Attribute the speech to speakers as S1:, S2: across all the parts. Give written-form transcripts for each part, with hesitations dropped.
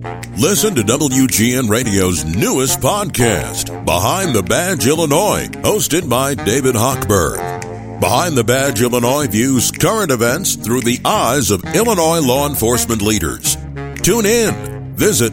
S1: Listen to WGN Radio's newest podcast, Behind the Badge Illinois, hosted by David Hochberg. Behind the Badge Illinois views current events through the eyes of Illinois law enforcement leaders. Tune in. Visit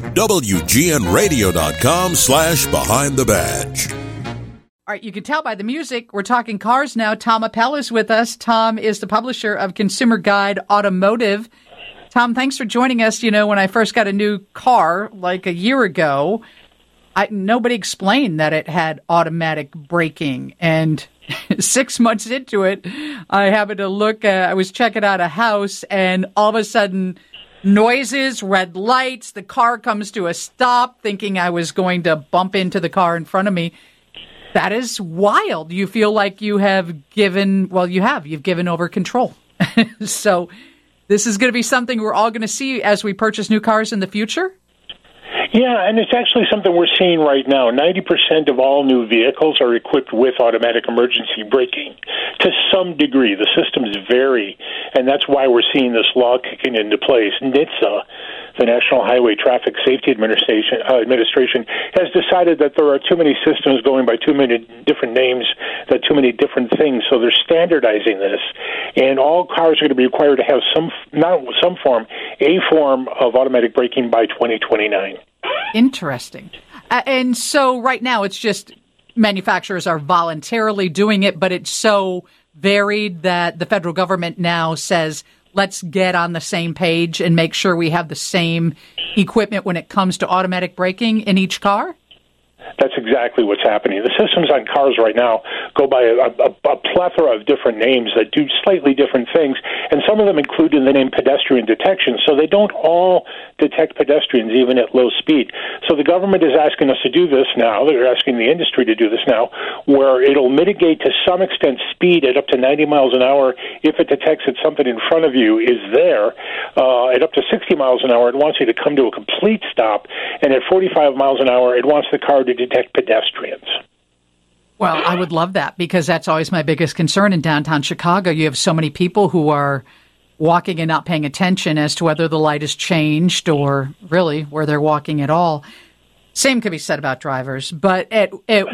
S1: WGNRadio.com/Behind the Badge.
S2: All right, you can tell by the music, we're talking cars now. Tom Appel is with us. Tom is the publisher of Consumer Guide Automotive. Tom, thanks for joining us. You know, when I first got a new car like a year ago, nobody explained that it had automatic braking. And 6 months into it, I happened to I was checking out a house, and all of a sudden, noises, red lights, the car comes to a stop, thinking I was going to bump into the car in front of me. That is wild. You feel like you have given, you've given over control. So this is going to be something we're all going to see as we purchase new cars in the future?
S3: Yeah, and it's actually something we're seeing right now. 90% of all new vehicles are equipped with automatic emergency braking to some degree. The systems vary, and that's why we're seeing this law kicking into place. NHTSA, the National Highway Traffic Safety Administration has decided that there are too many systems going by too many different names, that too many different things, so they're standardizing this. And all cars are going to be required to have a form of automatic braking by 2029.
S2: Interesting. And so right now it's just manufacturers are voluntarily doing it, but it's so varied that the federal government now says, let's get on the same page and make sure we have the same equipment when it comes to automatic braking in each car?
S3: That's exactly what's happening. The systems on cars right now go by a plethora of different names that do slightly different things, and some of them include in the name pedestrian detection, so they don't all detect pedestrians even at low speed. So the government is asking us to do this now. They're asking the industry to do this now, where it'll mitigate to some extent speed at up to 90 miles an hour if it detects that something in front of you is there. At up to 60 miles an hour, it wants you to come to a complete stop, and at 45 miles an hour, it wants the car to detect pedestrians.
S2: Well, I would love that, because that's always my biggest concern in downtown Chicago. You have so many people who are walking and not paying attention as to whether the light has changed or really where they're walking at all. Same could be said about drivers, but at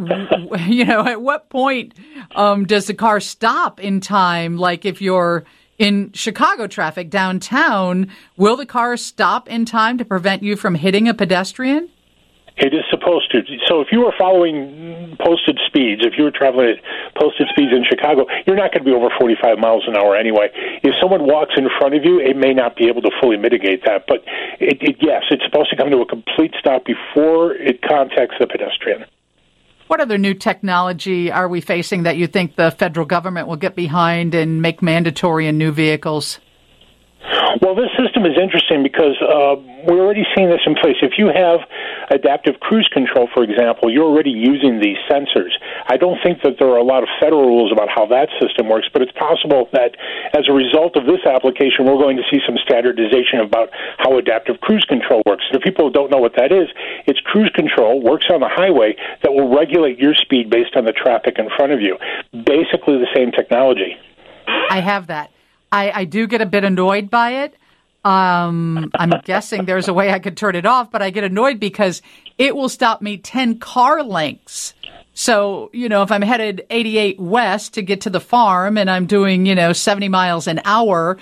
S2: what point does the car stop in time? Like if you're in Chicago traffic downtown, will the car stop in time to prevent you from hitting a pedestrian?
S3: It is supposed to. So if you were following posted speeds, if you were traveling at posted speeds in Chicago, you're not going to be over 45 miles an hour anyway. If someone walks in front of you, it may not be able to fully mitigate that. But yes, it's supposed to come to a complete stop before it contacts the pedestrian.
S2: What other new technology are we facing that you think the federal government will get behind and make mandatory in new vehicles?
S3: Well, this system is interesting because we're already seeing this in place. If you have adaptive cruise control, for example, you're already using these sensors. I don't think that there are a lot of federal rules about how that system works, but it's possible that as a result of this application, we're going to see some standardization about how adaptive cruise control works. For people who don't know what that is, it's cruise control, works on the highway, that will regulate your speed based on the traffic in front of you. Basically the same technology.
S2: I have that. I do get a bit annoyed by it. I'm guessing there's a way I could turn it off, but I get annoyed because it will stop me 10 car lengths. So, if I'm headed 88 west to get to the farm and I'm doing, 70 miles an hour,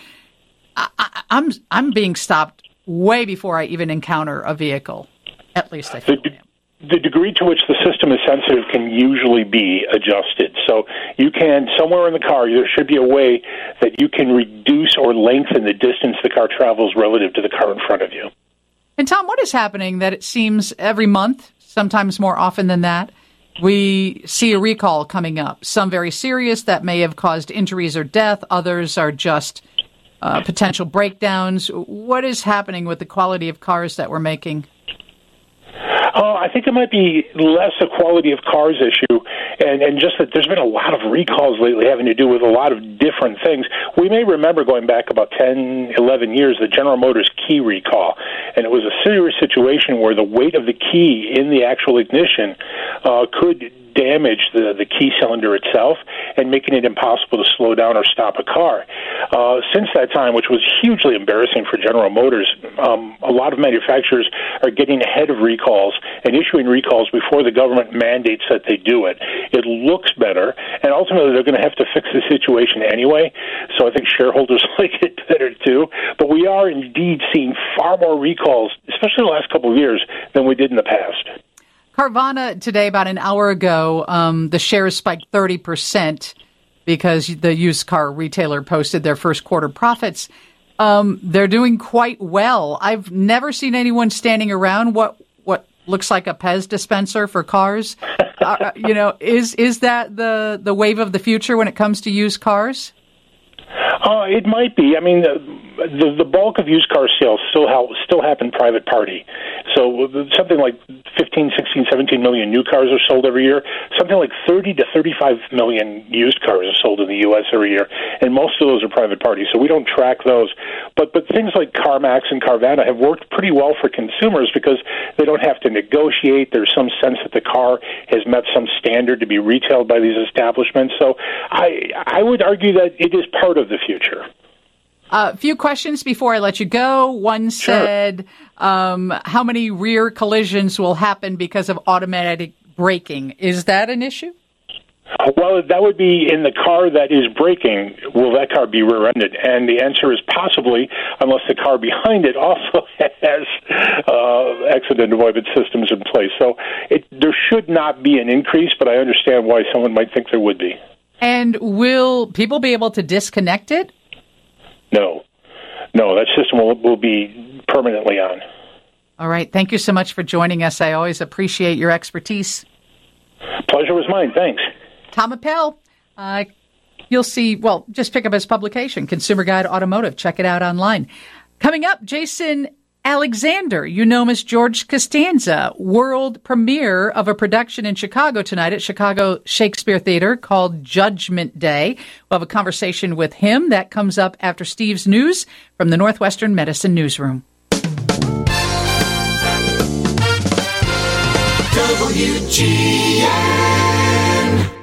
S2: I'm being stopped way before I even encounter a vehicle. At least I feel I am.
S3: The degree to which the system is sensitive can usually be adjusted. So you can, somewhere in the car, there should be a way that you can reduce or lengthen the distance the car travels relative to the car in front of you.
S2: And Tom, what is happening that it seems every month, sometimes more often than that, we see a recall coming up? Some very serious that may have caused injuries or death. Others are just potential breakdowns. What is happening with the quality of cars that we're making?
S3: I think it might be less a quality of cars issue and just that there's been a lot of recalls lately having to do with a lot of different things. We may remember going back about 10, 11 years, the General Motors key recall, and it was a serious situation where the weight of the key in the actual ignition could damage the key cylinder itself and making it impossible to slow down or stop a car. Since that time, which was hugely embarrassing for General Motors, a lot of manufacturers are getting ahead of recalls and issuing recalls before the government mandates that they do it. It looks better, and ultimately they're going to have to fix the situation anyway, so I think shareholders like it better too. But we are indeed seeing far more recalls, especially the last couple of years, than we did in the past.
S2: Carvana today, about an hour ago, the shares spiked 30% because the used car retailer posted their first quarter profits. They're doing quite well. I've never seen anyone standing around what looks like a Pez dispenser for cars. Is that the wave of the future when it comes to used cars?
S3: It might be. I mean, the bulk of used car sales still happen private party. So something like 15, 16, 17 million new cars are sold every year. Something like 30 to 35 million used cars are sold in the U.S. every year, and most of those are private parties, so we don't track those. But things like CarMax and Carvana have worked pretty well for consumers because they don't have to negotiate. There's some sense that the car has met some standard to be retailed by these establishments. So I would argue that it is part of the future.
S2: A few questions before I let you go. One said, how many rear collisions will happen because of automatic braking? Is that an issue?
S3: Well, that would be in the car that is braking. Will that car be rear-ended? And the answer is possibly, unless the car behind it also has accident avoidance systems in place. So there should not be an increase, but I understand why someone might think there would be.
S2: And will people be able to disconnect it?
S3: No, that system will be permanently on.
S2: All right. Thank you so much for joining us. I always appreciate your expertise.
S3: Pleasure was mine. Thanks.
S2: Tom Appel. You'll see, just pick up his publication, Consumer Guide Automotive. Check it out online. Coming up, Jason Alexander, you know him as George Costanza, world premiere of a production in Chicago tonight at Chicago Shakespeare Theater called Judgment Day. We'll have a conversation with him. That comes up after Steve's news from the Northwestern Medicine Newsroom.
S4: WGN.